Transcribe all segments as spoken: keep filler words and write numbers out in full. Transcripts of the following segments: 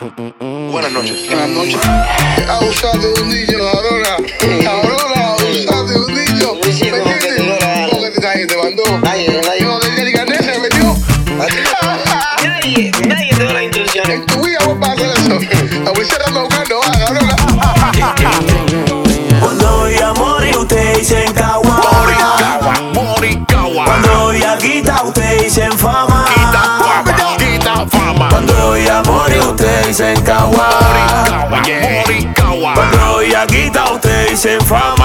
Buenas noches. Buenas noches. Abusar de un niño, Aurora. Aurora, abusar de un niño. ¿Me entiendes? Porque nadie te mandó. Nadie, nadie. No, desde el carnet se metió. Nadie, nadie te da las instrucciones. En tu vida vos vas a hacer eso. Abusar anda buscando, ah, Aurora. Cuando voy a morir, usted dice en Cagua. Moricagua, Moricagua. Cuando voy a quitar, usted dice en Fama. Quita fama, quita fama. Cuando voy a morir, usted dice en Cagua. Moricagua, Moricagua. Cuando voy a quitar, usted dice en Fama.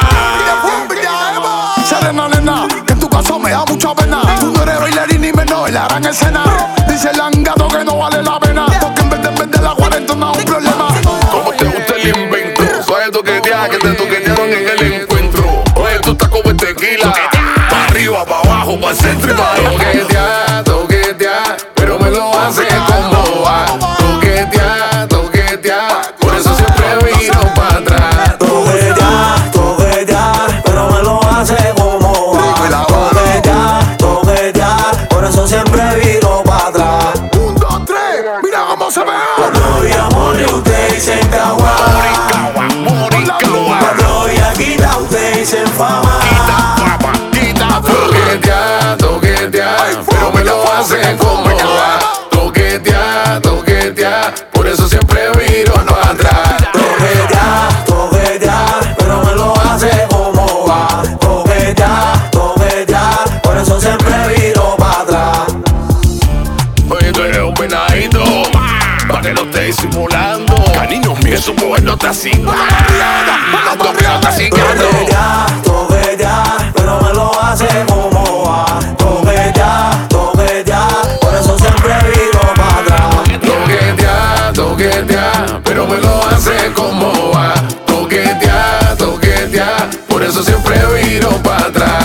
Serena, nena, que en tu caso me da mucha pena. Tú no eres bailarín ni menos bailar en escena. Dice el langato que no vale la pena, porque en vez de vender la cuarentena es un problema. ¿Cómo te gusta el invento? Suave toquetear que te toquetearon en el encuentro. Oye, tú estás como el tequila. Pa' arriba, pa' abajo, pa' el centro y pa' allá. Toquetear, toquetear, pero me lo hace como va. Toquetear, toquetear, por eso siempre vino pa' atrás. Toquetear, toquetear, pero me lo hace como va. Toquetear, toquetear, por eso siempre viro para atrás. Un, dos, tres, mira cómo se ve. Cuando voy a morir, usted dice en Cagua. Moricagua, Moricagua. Cuando voy a quitar, usted dice en Fama. Quita fama, quita fama. Toquetear, toquetear, pero me lo hace como va. Toquetear, toquetear, por eso siempre viro para atrás. Toquetear, toquetear, pero me lo hace como va. Toquetear, toquetear, por eso siempre viro para atrás. Oye, tú eres un venadito, pa' que no estés simulando. Cariños míos, su mujer no está haciendo. La tu amiga está siguiendo. Toquetear, toquetear, pero me lo hace como va. Toquetear, toquetear, por eso siempre viro para atrás. Toquetear, toquetear, pero me lo hace como va. Toquetear, toquetear, por eso siempre viro para atrás.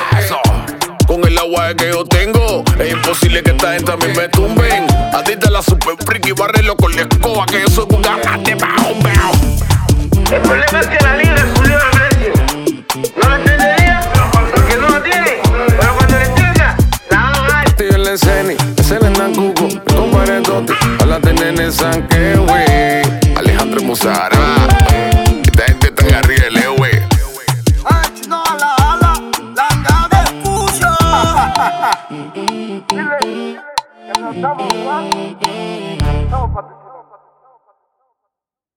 Con el agua que yo tengo, es imposible que esta gente a mí me tumben. A ti te la super friki, barrelo con la escoba, que yo soy un gigante bajo, bajo. El problema es que la libra subió de precio. No lo entendería porque no lo tiene. Pero cuando le entienda, la van a bajar. Tío el Enseni, es el Hernán Cuco, el compadre Tote, a la de Nene Sanque, wey. Alejandro Musara, esta gente está arriba del wey. No, ala, ala, langa de pucho. Dile, que no estamos jugando. Estamos patrocinando.